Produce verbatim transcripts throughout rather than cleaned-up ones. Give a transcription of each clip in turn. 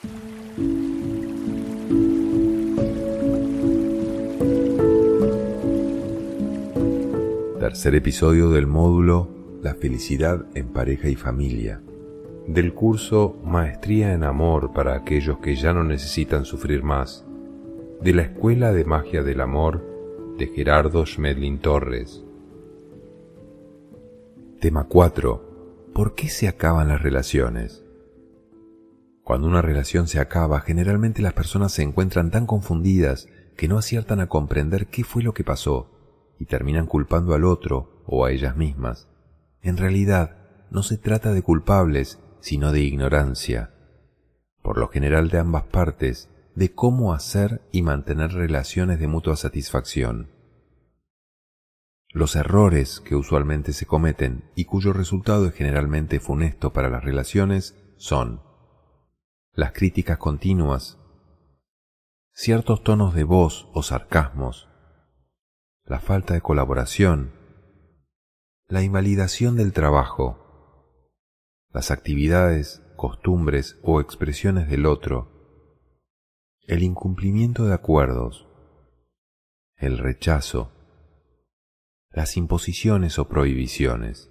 Tercer episodio del módulo La felicidad en pareja y familia, del curso Maestría en Amor para aquellos que ya no necesitan sufrir más, de la Escuela de Magia del Amor de Gerardo Schmedlin Torres. Tema cuatro. ¿Por qué se acaban las relaciones? Cuando una relación se acaba, generalmente las personas se encuentran tan confundidas que no aciertan a comprender qué fue lo que pasó y terminan culpando al otro o a ellas mismas. En realidad, no se trata de culpables, sino de ignorancia, por lo general de ambas partes, de cómo hacer y mantener relaciones de mutua satisfacción. Los errores que usualmente se cometen y cuyo resultado es generalmente funesto para las relaciones son las críticas continuas, ciertos tonos de voz o sarcasmos, la falta de colaboración, la invalidación del trabajo, las actividades, costumbres o expresiones del otro, el incumplimiento de acuerdos, el rechazo, las imposiciones o prohibiciones.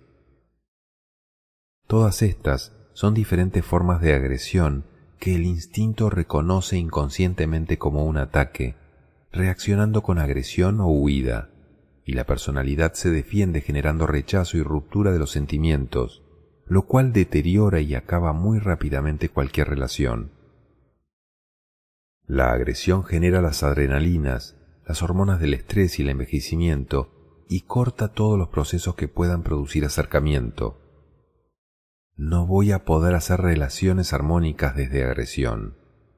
Todas estas son diferentes formas de agresión que el instinto reconoce inconscientemente como un ataque, reaccionando con agresión o huida, y la personalidad se defiende generando rechazo y ruptura de los sentimientos, lo cual deteriora y acaba muy rápidamente cualquier relación. La agresión genera las adrenalinas, las hormonas del estrés y el envejecimiento, y corta todos los procesos que puedan producir acercamiento. No voy a poder hacer relaciones armónicas desde agresión.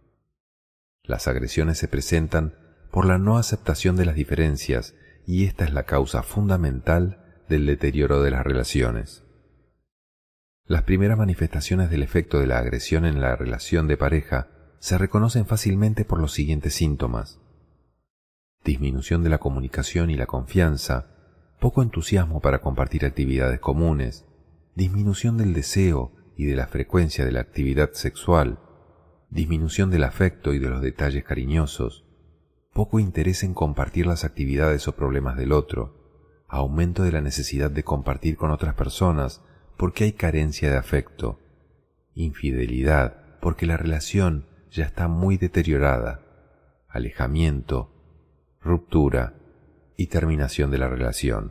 Las agresiones se presentan por la no aceptación de las diferencias, y esta es la causa fundamental del deterioro de las relaciones. Las primeras manifestaciones del efecto de la agresión en la relación de pareja se reconocen fácilmente por los siguientes síntomas: disminución de la comunicación y la confianza, poco entusiasmo para compartir actividades comunes, disminución del deseo y de la frecuencia de la actividad sexual, disminución del afecto y de los detalles cariñosos, poco interés en compartir las actividades o problemas del otro, aumento de la necesidad de compartir con otras personas porque hay carencia de afecto, infidelidad porque la relación ya está muy deteriorada, alejamiento, ruptura y terminación de la relación.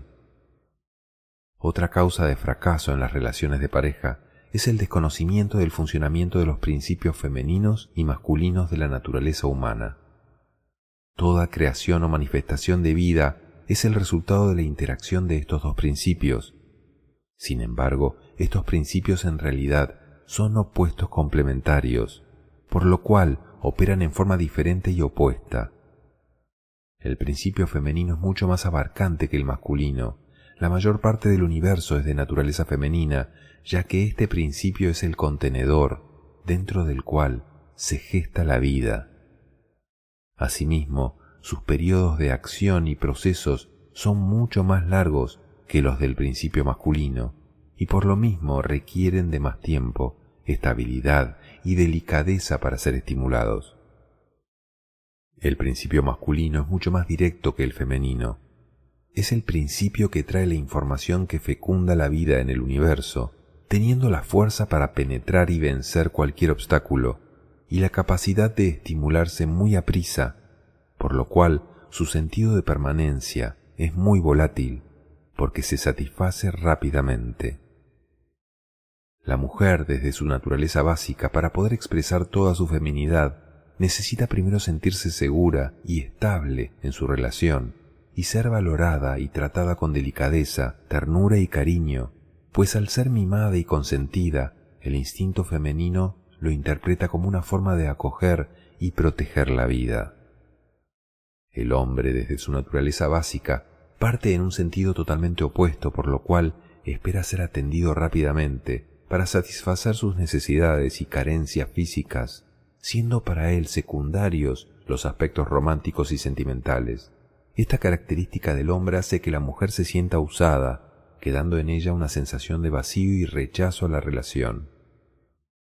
Otra causa de fracaso en las relaciones de pareja es el desconocimiento del funcionamiento de los principios femeninos y masculinos de la naturaleza humana. Toda creación o manifestación de vida es el resultado de la interacción de estos dos principios. Sin embargo, estos principios en realidad son opuestos complementarios, por lo cual operan en forma diferente y opuesta. El principio femenino es mucho más abarcante que el masculino. La mayor parte del universo es de naturaleza femenina, ya que este principio es el contenedor dentro del cual se gesta la vida. Asimismo, sus periodos de acción y procesos son mucho más largos que los del principio masculino, y por lo mismo requieren de más tiempo, estabilidad y delicadeza para ser estimulados. El principio masculino es mucho más directo que el femenino. Es el principio que trae la información que fecunda la vida en el universo, teniendo la fuerza para penetrar y vencer cualquier obstáculo, y la capacidad de estimularse muy aprisa, por lo cual su sentido de permanencia es muy volátil, porque se satisface rápidamente. La mujer, desde su naturaleza básica, para poder expresar toda su feminidad, necesita primero sentirse segura y estable en su relación, y ser valorada y tratada con delicadeza, ternura y cariño, pues al ser mimada y consentida, el instinto femenino lo interpreta como una forma de acoger y proteger la vida. El hombre, desde su naturaleza básica, parte en un sentido totalmente opuesto, por lo cual espera ser atendido rápidamente para satisfacer sus necesidades y carencias físicas, siendo para él secundarios los aspectos románticos y sentimentales. Esta característica del hombre hace que la mujer se sienta usada, quedando en ella una sensación de vacío y rechazo a la relación.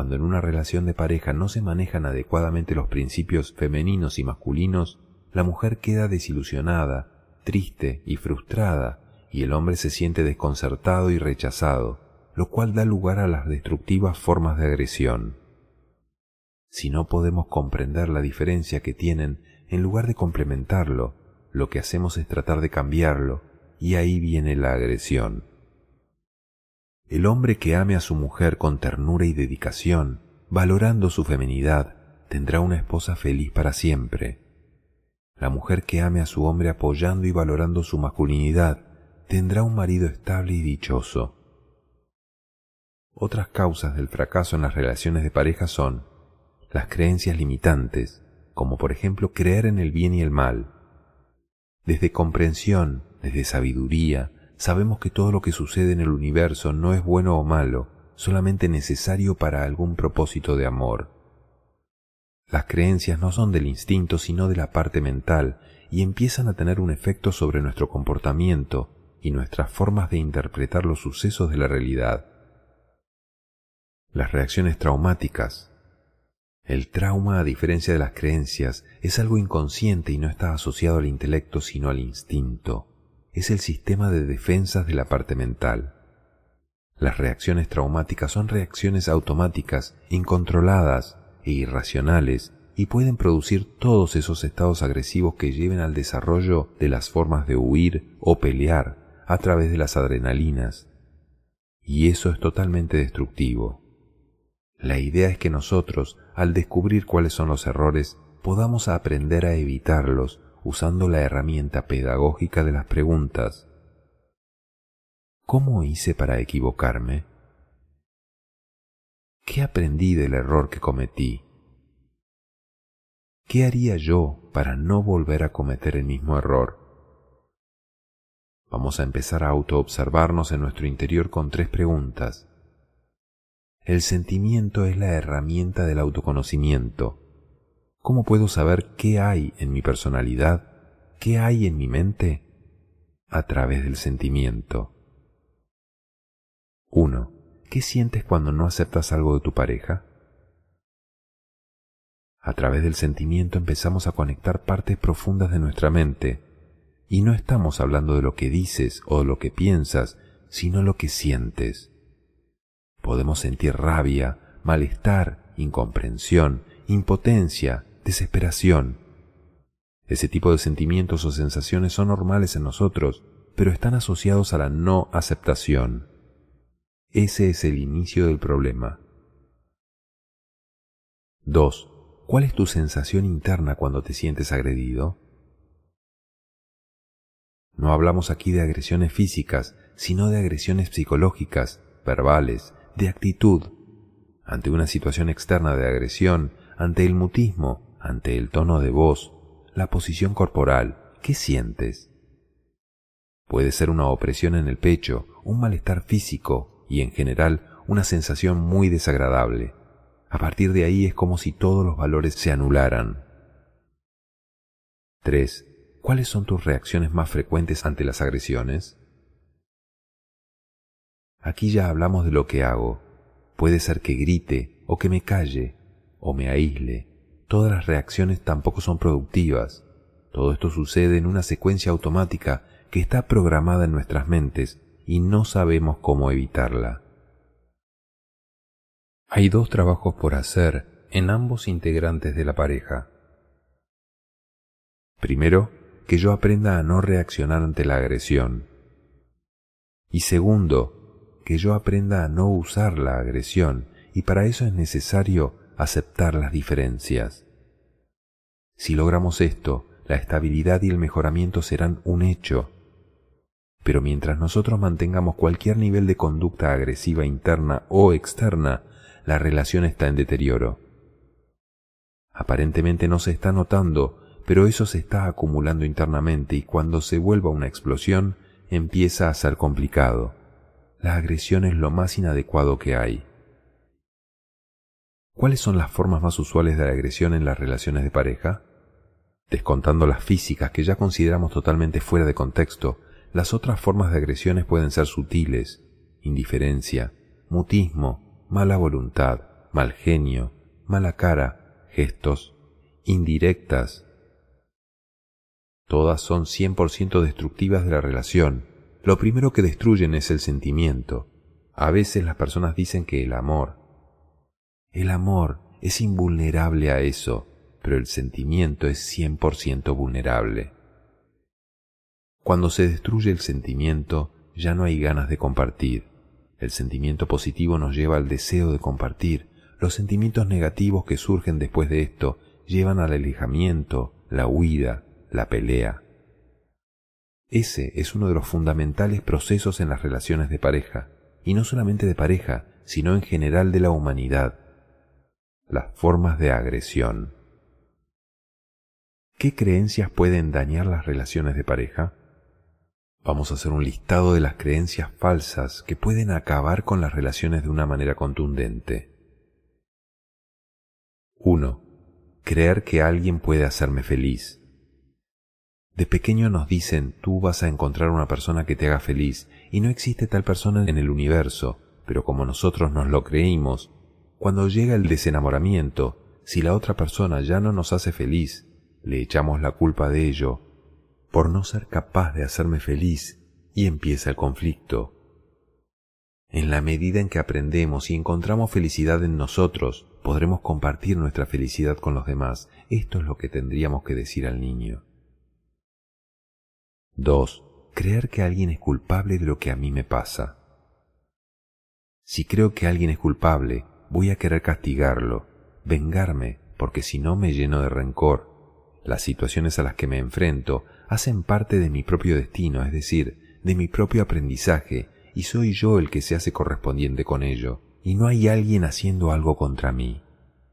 Cuando en una relación de pareja no se manejan adecuadamente los principios femeninos y masculinos, la mujer queda desilusionada, triste y frustrada, y el hombre se siente desconcertado y rechazado, lo cual da lugar a las destructivas formas de agresión. Si no podemos comprender la diferencia que tienen, en lugar de complementarlo, lo que hacemos es tratar de cambiarlo, y ahí viene la agresión. El hombre que ame a su mujer con ternura y dedicación, valorando su feminidad, tendrá una esposa feliz para siempre. La mujer que ame a su hombre apoyando y valorando su masculinidad, tendrá un marido estable y dichoso. Otras causas del fracaso en las relaciones de pareja son las creencias limitantes, como por ejemplo creer en el bien y el mal. Desde comprensión, desde sabiduría, sabemos que todo lo que sucede en el universo no es bueno o malo, solamente necesario para algún propósito de amor. Las creencias no son del instinto sino de la parte mental y empiezan a tener un efecto sobre nuestro comportamiento y nuestras formas de interpretar los sucesos de la realidad. Las reacciones traumáticas. El trauma, a diferencia de las creencias, es algo inconsciente y no está asociado al intelecto sino al instinto. Es el sistema de defensas de la parte mental. Las reacciones traumáticas son reacciones automáticas, incontroladas e irracionales y pueden producir todos esos estados agresivos que lleven al desarrollo de las formas de huir o pelear a través de las adrenalinas. Y eso es totalmente destructivo. La idea es que nosotros, al descubrir cuáles son los errores, podamos aprender a evitarlos usando la herramienta pedagógica de las preguntas. ¿Cómo hice para equivocarme? ¿Qué aprendí del error que cometí? ¿Qué haría yo para no volver a cometer el mismo error? Vamos a empezar a autoobservarnos en nuestro interior con tres preguntas. El sentimiento es la herramienta del autoconocimiento. ¿Cómo puedo saber qué hay en mi personalidad, qué hay en mi mente? A través del sentimiento. uno. ¿Qué sientes cuando no aceptas algo de tu pareja? A través del sentimiento empezamos a conectar partes profundas de nuestra mente, y no estamos hablando de lo que dices o de lo que piensas, sino lo que sientes. Podemos sentir rabia, malestar, incomprensión, impotencia, desesperación. Ese tipo de sentimientos o sensaciones son normales en nosotros, pero están asociados a la no aceptación. Ese es el inicio del problema. dos. ¿Cuál es tu sensación interna cuando te sientes agredido? No hablamos aquí de agresiones físicas, sino de agresiones psicológicas, verbales, de actitud. Ante una situación externa de agresión, ante el mutismo, ante el tono de voz, la posición corporal, ¿qué sientes? Puede ser una opresión en el pecho, un malestar físico y, en general, una sensación muy desagradable. A partir de ahí es como si todos los valores se anularan. tres. ¿Cuáles son tus reacciones más frecuentes ante las agresiones? Aquí ya hablamos de lo que hago. Puede ser que grite, o que me calle, o me aísle. Todas las reacciones tampoco son productivas. Todo esto sucede en una secuencia automática que está programada en nuestras mentes y no sabemos cómo evitarla. Hay dos trabajos por hacer en ambos integrantes de la pareja. Primero, que yo aprenda a no reaccionar ante la agresión. Y segundo, que yo aprenda a no usar la agresión, y para eso es necesario aceptar las diferencias. Si logramos esto, la estabilidad y el mejoramiento serán un hecho. Pero mientras nosotros mantengamos cualquier nivel de conducta agresiva interna o externa, la relación está en deterioro. Aparentemente no se está notando, pero eso se está acumulando internamente y cuando se vuelva una explosión, empieza a ser complicado. La agresión es lo más inadecuado que hay. ¿Cuáles son las formas más usuales de la agresión en las relaciones de pareja? Descontando las físicas que ya consideramos totalmente fuera de contexto, las otras formas de agresiones pueden ser sutiles, indiferencia, mutismo, mala voluntad, mal genio, mala cara, gestos, indirectas. Todas son cien por ciento destructivas de la relación. Lo primero que destruyen es el sentimiento. A veces las personas dicen que el amor. El amor es invulnerable a eso, pero el sentimiento es cien por ciento vulnerable. Cuando se destruye el sentimiento, ya no hay ganas de compartir. El sentimiento positivo nos lleva al deseo de compartir. Los sentimientos negativos que surgen después de esto llevan al alejamiento, la huida, la pelea. Ese es uno de los fundamentales procesos en las relaciones de pareja, y no solamente de pareja, sino en general de la humanidad. Las formas de agresión. ¿Qué creencias pueden dañar las relaciones de pareja? Vamos a hacer un listado de las creencias falsas que pueden acabar con las relaciones de una manera contundente. uno. Creer que alguien puede hacerme feliz. De pequeño nos dicen, tú vas a encontrar una persona que te haga feliz, y no existe tal persona en el universo, pero como nosotros nos lo creímos, cuando llega el desenamoramiento, si la otra persona ya no nos hace feliz, le echamos la culpa de ello, por no ser capaz de hacerme feliz, y empieza el conflicto. En la medida en que aprendemos y encontramos felicidad en nosotros, podremos compartir nuestra felicidad con los demás. Esto es lo que tendríamos que decir al niño. dos. Creer que alguien es culpable de lo que a mí me pasa. Si creo que alguien es culpable, voy a querer castigarlo, vengarme, porque si no me lleno de rencor. Las situaciones a las que me enfrento hacen parte de mi propio destino, es decir, de mi propio aprendizaje, y soy yo el que se hace correspondiente con ello, y no hay alguien haciendo algo contra mí.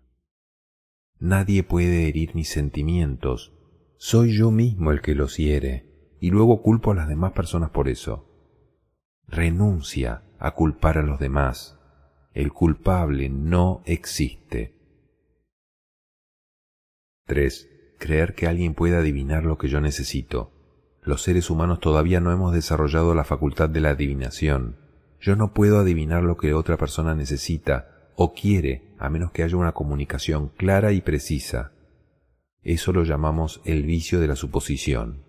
Nadie puede herir mis sentimientos, soy yo mismo el que los hiere, y luego culpo a las demás personas por eso. Renuncia a culpar a los demás. El culpable no existe. tres. Creer que alguien puede adivinar lo que yo necesito. Los seres humanos todavía no hemos desarrollado la facultad de la adivinación. Yo no puedo adivinar lo que otra persona necesita o quiere a menos que haya una comunicación clara y precisa. Eso lo llamamos el vicio de la suposición.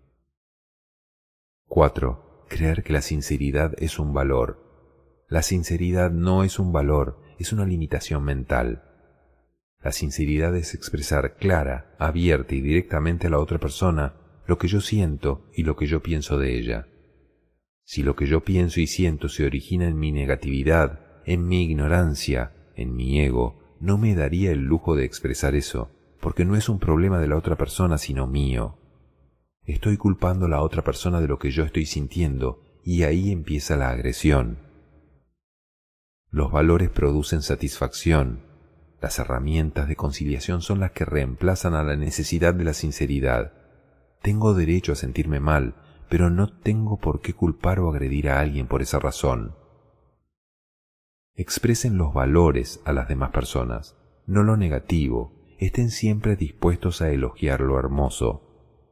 cuatro. Creer que la sinceridad es un valor. La sinceridad no es un valor, es una limitación mental. La sinceridad es expresar clara, abierta y directamente a la otra persona lo que yo siento y lo que yo pienso de ella. Si lo que yo pienso y siento se origina en mi negatividad, en mi ignorancia, en mi ego, no me daría el lujo de expresar eso, porque no es un problema de la otra persona sino mío. Estoy culpando a la otra persona de lo que yo estoy sintiendo y ahí empieza la agresión. Los valores producen satisfacción. Las herramientas de conciliación son las que reemplazan a la necesidad de la sinceridad. Tengo derecho a sentirme mal, pero no tengo por qué culpar o agredir a alguien por esa razón. Expresen los valores a las demás personas, no lo negativo. Estén siempre dispuestos a elogiar lo hermoso.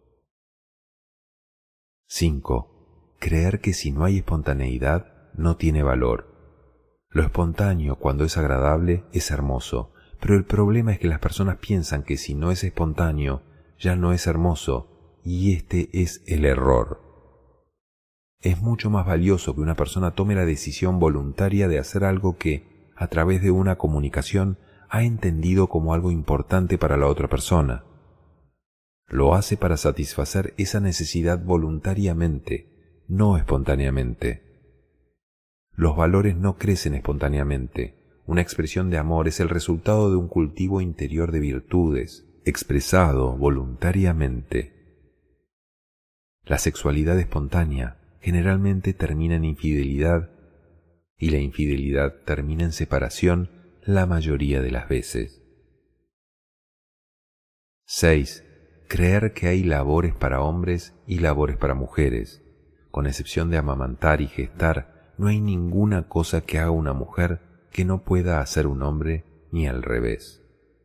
cinco. Creer que si no hay espontaneidad, no tiene valor. Lo espontáneo, cuando es agradable, es hermoso, pero el problema es que las personas piensan que si no es espontáneo, ya no es hermoso, y este es el error. Es mucho más valioso que una persona tome la decisión voluntaria de hacer algo que, a través de una comunicación, ha entendido como algo importante para la otra persona. Lo hace para satisfacer esa necesidad voluntariamente, no espontáneamente. Los valores no crecen espontáneamente. Una expresión de amor es el resultado de un cultivo interior de virtudes, expresado voluntariamente. La sexualidad espontánea generalmente termina en infidelidad y la infidelidad termina en separación la mayoría de las veces. seis. Creer que hay labores para hombres y labores para mujeres. Con excepción de amamantar y gestar, no hay ninguna cosa que haga una mujer que no pueda hacer un hombre ni al revés.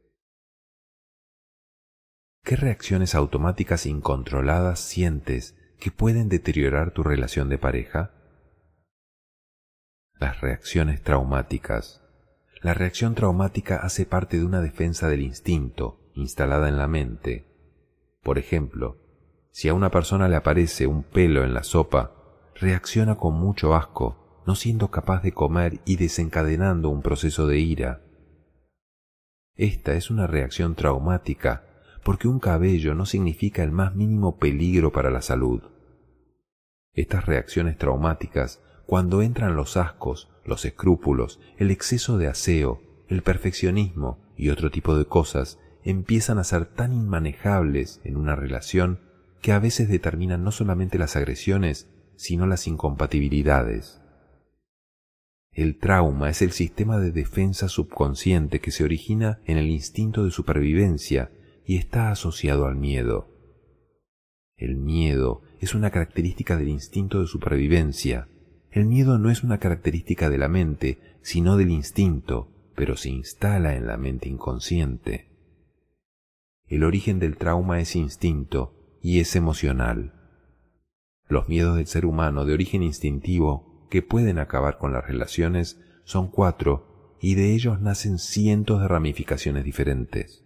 ¿Qué reacciones automáticas incontroladas sientes que pueden deteriorar tu relación de pareja? Las reacciones traumáticas. La reacción traumática hace parte de una defensa del instinto instalada en la mente. Por ejemplo, si a una persona le aparece un pelo en la sopa, reacciona con mucho asco, no siendo capaz de comer y desencadenando un proceso de ira. Esta es una reacción traumática porque un cabello no significa el más mínimo peligro para la salud. Estas reacciones traumáticas, cuando entran los ascos, los escrúpulos, el exceso de aseo, el perfeccionismo y otro tipo de cosas, empiezan a ser tan inmanejables en una relación que a veces determinan no solamente las agresiones, sino las incompatibilidades. El trauma es el sistema de defensa subconsciente que se origina en el instinto de supervivencia y está asociado al miedo. El miedo es una característica del instinto de supervivencia. El miedo no es una característica de la mente, sino del instinto, pero se instala en la mente inconsciente. El origen del trauma es instinto y es emocional. Los miedos del ser humano de origen instintivo que pueden acabar con las relaciones son cuatro y de ellos nacen cientos de ramificaciones diferentes.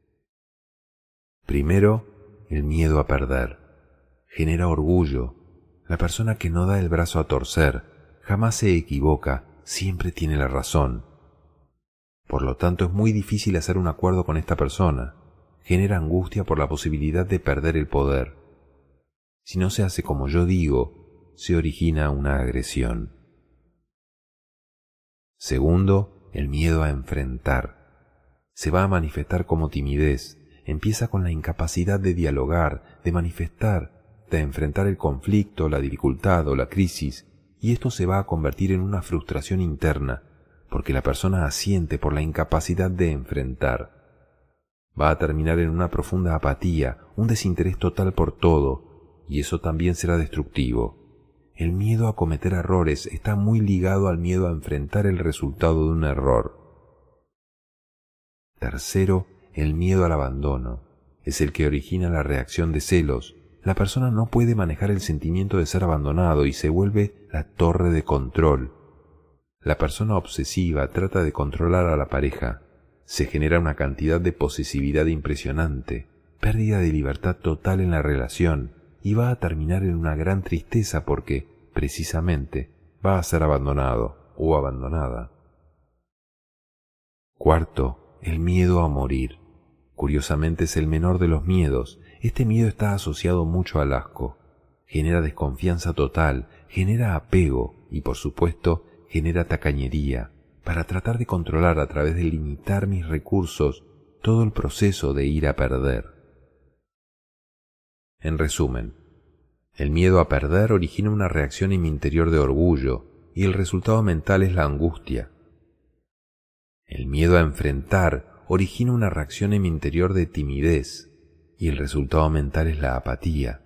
Primero, el miedo a perder. Genera orgullo. La persona que no da el brazo a torcer, jamás se equivoca, siempre tiene la razón. Por lo tanto, es muy difícil hacer un acuerdo con esta persona. Genera angustia por la posibilidad de perder el poder. Si no se hace como yo digo, se origina una agresión. Segundo, el miedo a enfrentar. Se va a manifestar como timidez. Empieza con la incapacidad de dialogar, de manifestar, de enfrentar el conflicto, la dificultad o la crisis, y esto se va a convertir en una frustración interna, porque la persona asiente por la incapacidad de enfrentar. Va a terminar en una profunda apatía, un desinterés total por todo, y eso también será destructivo. El miedo a cometer errores está muy ligado al miedo a enfrentar el resultado de un error. Tercero, el miedo al abandono. Es el que origina la reacción de celos. La persona no puede manejar el sentimiento de ser abandonado y se vuelve la torre de control. La persona obsesiva trata de controlar a la pareja. Se genera una cantidad de posesividad impresionante, pérdida de libertad total en la relación y va a terminar en una gran tristeza porque, precisamente, va a ser abandonado o abandonada. Cuarto, el miedo a morir. Curiosamente es el menor de los miedos. Este miedo está asociado mucho al asco. Genera desconfianza total, genera apego y, por supuesto, genera tacañería para tratar de controlar a través de limitar mis recursos todo el proceso de ir a perder. En resumen, el miedo a perder origina una reacción en mi interior de orgullo y el resultado mental es la angustia. El miedo a enfrentar origina una reacción en mi interior de timidez y el resultado mental es la apatía.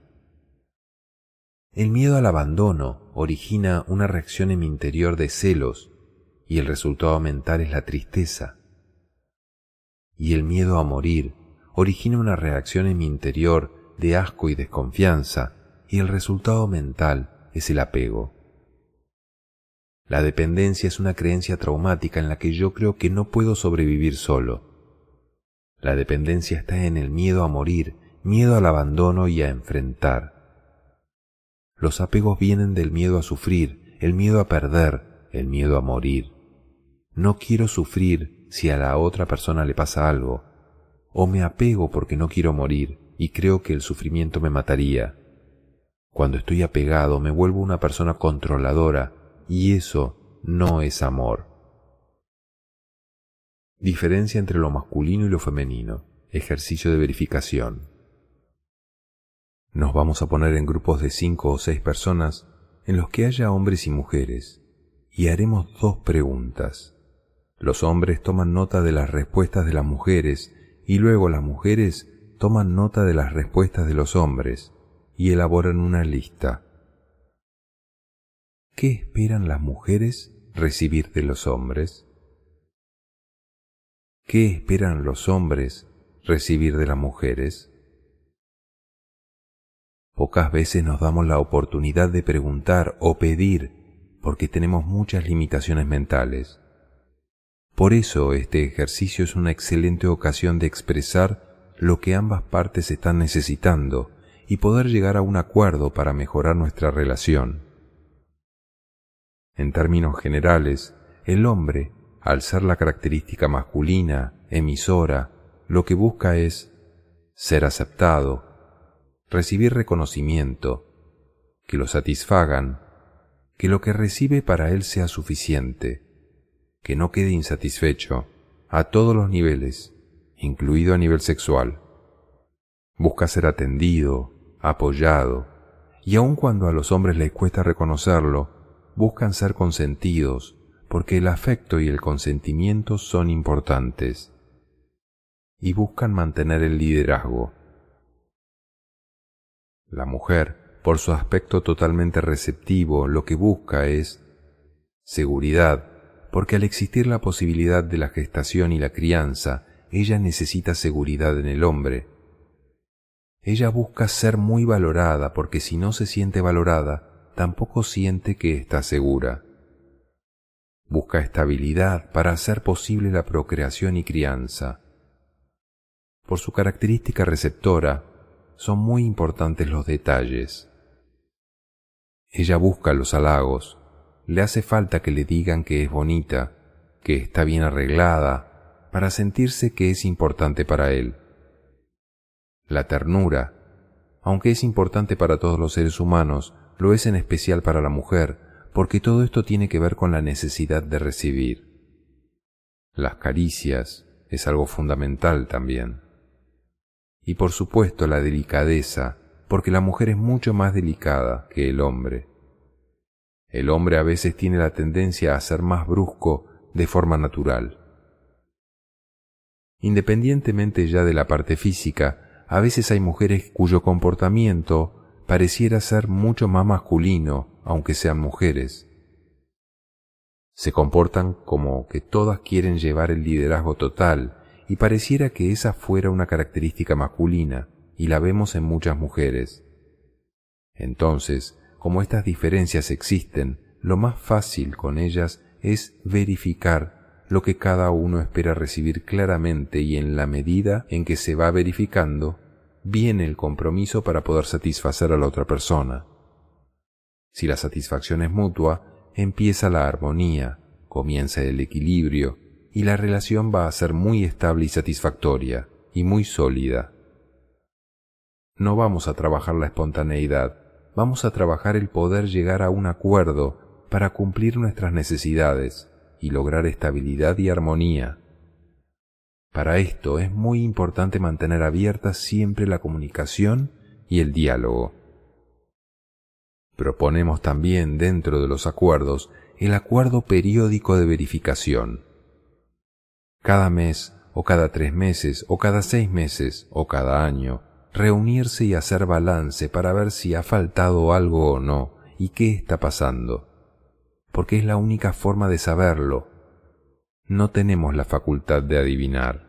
El miedo al abandono origina una reacción en mi interior de celos y el resultado mental es la tristeza. Y el miedo a morir origina una reacción en mi interior de asco y desconfianza y el resultado mental es el apego. La dependencia es una creencia traumática en la que yo creo que no puedo sobrevivir solo. La dependencia está en el miedo a morir, miedo al abandono y a enfrentar. Los apegos vienen del miedo a sufrir, el miedo a perder, el miedo a morir. No quiero sufrir si a la otra persona le pasa algo, o me apego porque no quiero morir y creo que el sufrimiento me mataría. Cuando estoy apegado me vuelvo una persona controladora y eso no es amor. Diferencia entre lo masculino y lo femenino. Ejercicio de verificación. Nos vamos a poner en grupos de cinco o seis personas en los que haya hombres y mujeres y haremos dos preguntas. Los hombres toman nota de las respuestas de las mujeres y luego las mujeres toman nota de las respuestas de los hombres y elaboran una lista. ¿Qué esperan las mujeres recibir de los hombres? ¿Qué esperan los hombres recibir de las mujeres? Pocas veces nos damos la oportunidad de preguntar o pedir porque tenemos muchas limitaciones mentales. Por eso este ejercicio es una excelente ocasión de expresar lo que ambas partes están necesitando y poder llegar a un acuerdo para mejorar nuestra relación. En términos generales, el hombre, al ser la característica masculina, emisora, lo que busca es ser aceptado, recibir reconocimiento, que lo satisfagan, que lo que recibe para él sea suficiente, que no quede insatisfecho a todos los niveles, incluido a nivel sexual. Busca ser atendido, apoyado, y aun cuando a los hombres les cuesta reconocerlo, buscan ser consentidos, porque el afecto y el consentimiento son importantes, y buscan mantener el liderazgo. La mujer, por su aspecto totalmente receptivo, lo que busca es seguridad, porque al existir la posibilidad de la gestación y la crianza, ella necesita seguridad en el hombre. Ella busca ser muy valorada, porque si no se siente valorada, tampoco siente que está segura. Busca estabilidad para hacer posible la procreación y crianza. Por su característica receptora, son muy importantes los detalles. Ella busca los halagos, le hace falta que le digan que es bonita, que está bien arreglada, para sentirse que es importante para él. La ternura, aunque es importante para todos los seres humanos, lo es en especial para la mujer, porque todo esto tiene que ver con la necesidad de recibir. Las caricias es algo fundamental también. Y por supuesto la delicadeza, porque la mujer es mucho más delicada que el hombre. El hombre a veces tiene la tendencia a ser más brusco de forma natural. Independientemente ya de la parte física, a veces hay mujeres cuyo comportamiento pareciera ser mucho más masculino, aunque sean mujeres. Se comportan como que todas quieren llevar el liderazgo total, y pareciera que esa fuera una característica masculina, y la vemos en muchas mujeres. Entonces, como estas diferencias existen, lo más fácil con ellas es verificar lo que cada uno espera recibir claramente, y en la medida en que se va verificando, viene el compromiso para poder satisfacer a la otra persona. Si la satisfacción es mutua, empieza la armonía, comienza el equilibrio, y la relación va a ser muy estable y satisfactoria, y muy sólida. No vamos a trabajar la espontaneidad, vamos a trabajar el poder llegar a un acuerdo para cumplir nuestras necesidades y lograr estabilidad y armonía. Para esto es muy importante mantener abierta siempre la comunicación y el diálogo. Proponemos también dentro de los acuerdos el acuerdo periódico de verificación. Cada mes, o cada tres meses, o cada seis meses, o cada año, reunirse y hacer balance para ver si ha faltado algo o no y qué está pasando, porque es la única forma de saberlo. No tenemos la facultad de adivinar.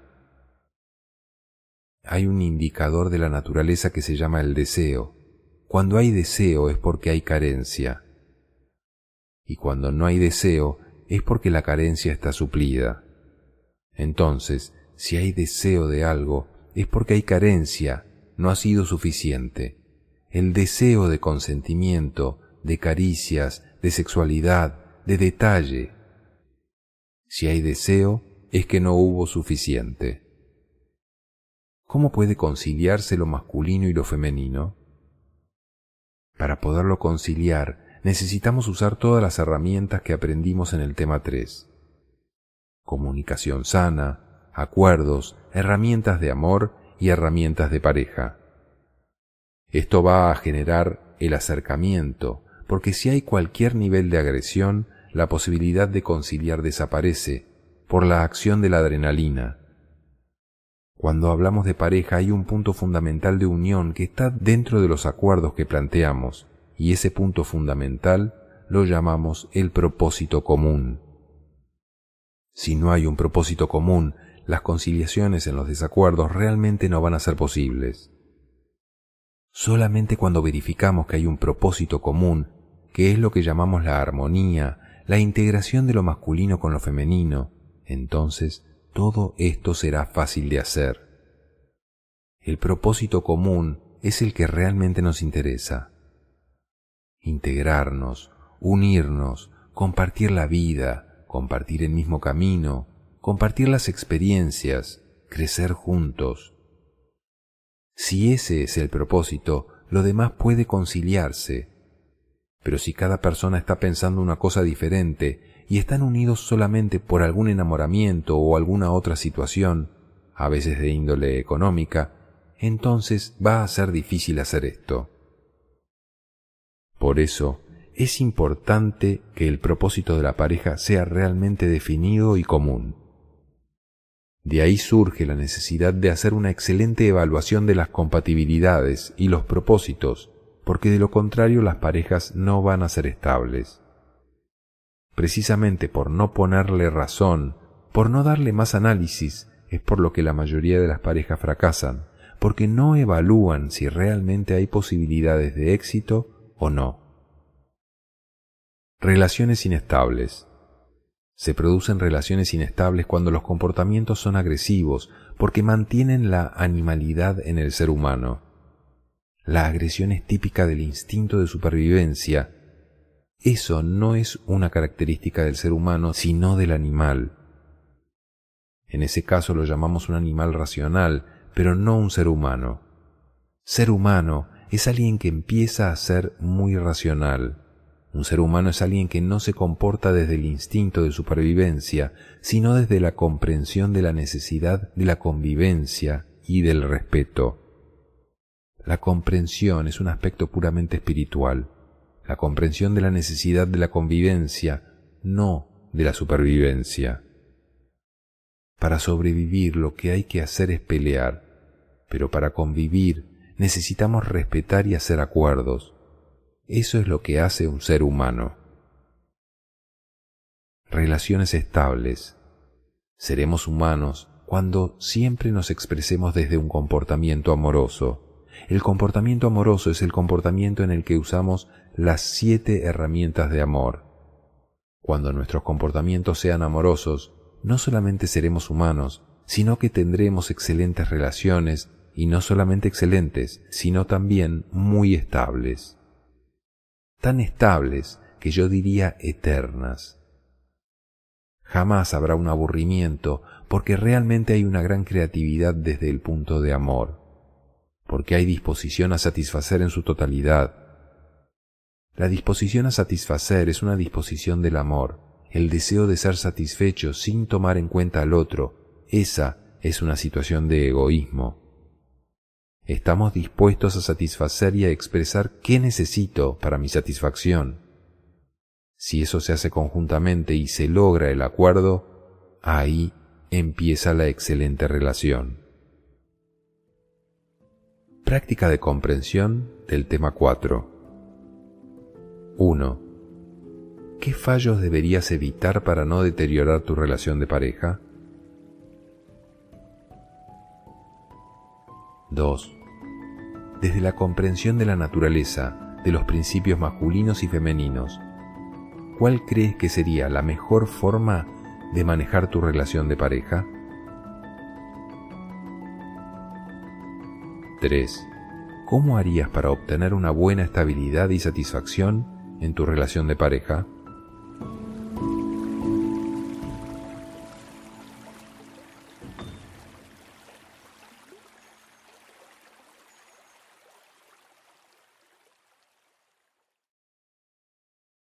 Hay un indicador de la naturaleza que se llama el deseo. Cuando hay deseo es porque hay carencia. Y cuando no hay deseo es porque la carencia está suplida. Entonces, si hay deseo de algo, es porque hay carencia, no ha sido suficiente. El deseo de consentimiento, de caricias, de sexualidad, de detalle. Si hay deseo, es que no hubo suficiente. ¿Cómo puede conciliarse lo masculino y lo femenino? Para poderlo conciliar, necesitamos usar todas las herramientas que aprendimos en el tema tres. Comunicación sana, acuerdos, herramientas de amor y herramientas de pareja. Esto va a generar el acercamiento, porque si hay cualquier nivel de agresión, la posibilidad de conciliar desaparece por la acción de la adrenalina. Cuando hablamos de pareja hay un punto fundamental de unión que está dentro de los acuerdos que planteamos, y ese punto fundamental lo llamamos el propósito común. Si no hay un propósito común, las conciliaciones en los desacuerdos realmente no van a ser posibles. Solamente cuando verificamos que hay un propósito común, que es lo que llamamos la armonía, la integración de lo masculino con lo femenino, entonces todo esto será fácil de hacer. El propósito común es el que realmente nos interesa. Integrarnos, unirnos, compartir la vida, compartir el mismo camino, compartir las experiencias, crecer juntos. Si ese es el propósito, lo demás puede conciliarse. Pero si cada persona está pensando una cosa diferente y están unidos solamente por algún enamoramiento o alguna otra situación, a veces de índole económica, entonces va a ser difícil hacer esto. Por eso, es importante que el propósito de la pareja sea realmente definido y común. De ahí surge la necesidad de hacer una excelente evaluación de las compatibilidades y los propósitos, porque de lo contrario las parejas no van a ser estables. Precisamente por no ponerle razón, por no darle más análisis, es por lo que la mayoría de las parejas fracasan, porque no evalúan si realmente hay posibilidades de éxito o no. Relaciones inestables. Se producen relaciones inestables cuando los comportamientos son agresivos, porque mantienen la animalidad en el ser humano. La agresión es típica del instinto de supervivencia. Eso no es una característica del ser humano, sino del animal. En ese caso lo llamamos un animal racional, pero no un ser humano. Ser humano es alguien que empieza a ser muy racional. Un ser humano es alguien que no se comporta desde el instinto de supervivencia, sino desde la comprensión de la necesidad de la convivencia y del respeto. La comprensión es un aspecto puramente espiritual, la comprensión de la necesidad de la convivencia, no de la supervivencia. Para sobrevivir lo que hay que hacer es pelear, pero para convivir necesitamos respetar y hacer acuerdos. Eso es lo que hace un ser humano. Relaciones estables. Seremos humanos cuando siempre nos expresemos desde un comportamiento amoroso. El comportamiento amoroso es el comportamiento en el que usamos las siete herramientas de amor. Cuando nuestros comportamientos sean amorosos, no solamente seremos humanos, sino que tendremos excelentes relaciones, y no solamente excelentes, sino también muy estables. Tan estables que yo diría eternas. Jamás habrá un aburrimiento, porque realmente hay una gran creatividad desde el punto de amor, porque hay disposición a satisfacer en su totalidad. La disposición a satisfacer es una disposición del amor, el deseo de ser satisfecho sin tomar en cuenta al otro. Esa es una situación de egoísmo. Estamos dispuestos a satisfacer y a expresar qué necesito para mi satisfacción. Si eso se hace conjuntamente y se logra el acuerdo, ahí empieza la excelente relación. Práctica de comprensión del tema cuatro. uno. ¿Qué fallos deberías evitar para no deteriorar tu relación de pareja? dos. Desde la comprensión de la naturaleza, de los principios masculinos y femeninos, ¿cuál crees que sería la mejor forma de manejar tu relación de pareja? tres. ¿Cómo harías para obtener una buena estabilidad y satisfacción en tu relación de pareja?